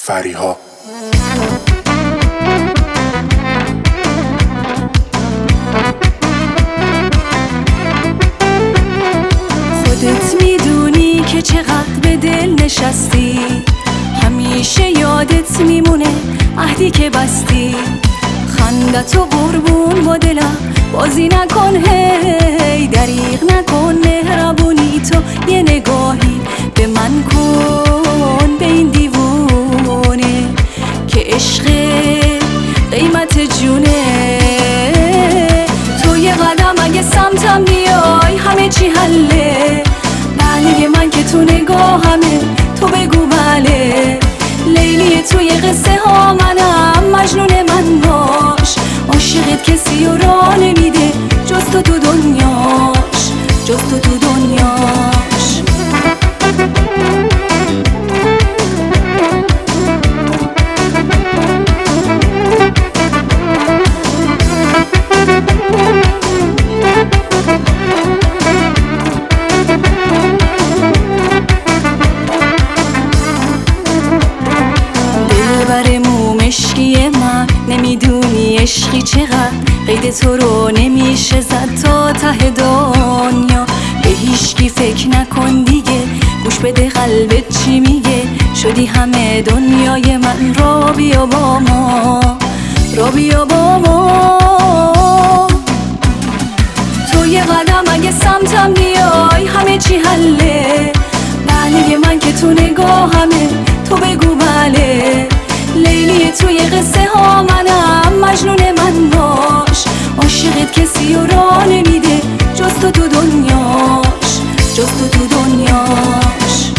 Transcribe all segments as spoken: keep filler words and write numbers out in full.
فریها. خودت میدونی که چقدر به دل نشستی، همیشه یادت میمونه عهدی که بستی. خندتو قربون با دلم بازی نکن، هی دریغ نکن مهربونی تو یه نگاهی به من کن، به این دیوونه که عشق قیمت جونه. تو یه قدم اگه سمتم بیای همه چی حله، بله من که تو نگاهمه تو بگو بله. لیلی توی قصه ها منم، مجنون من باش، عاشقت کسی رو راه نمیده جز تو تو دنیاش، جز تو تو دنیاش. دلبر مومشکی من، نمیدونی عشقی چقدر قید تو رو نمیشه زد تا ته دنیا. به هیچکی فکر نکن دیگه، گوش بده قلبت چی میگه، شدی همه دنیای من. را بیا با ما، را بیا با ما. تو یه قدم اگه سمتم بیای همه چی حله، بله من که تو نگاهمه تو بگو بله. لیلی توی قصه ها منم، مجنون من باش، عاشقت کسی رو راه نمیده جز تو تو دنیاش، جز تو تو دنیاش.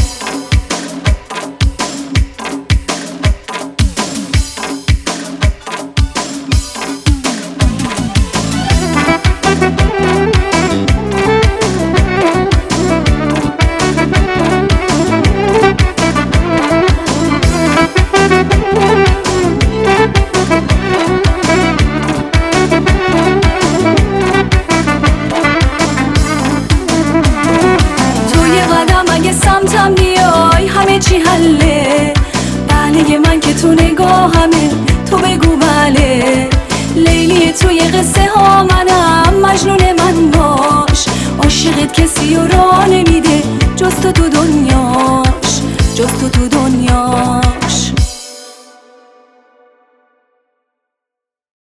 سمتم بیای همه چی حله، بله من که تو نگاهمه تو بگو بله. لیلی توی قصه ها منم،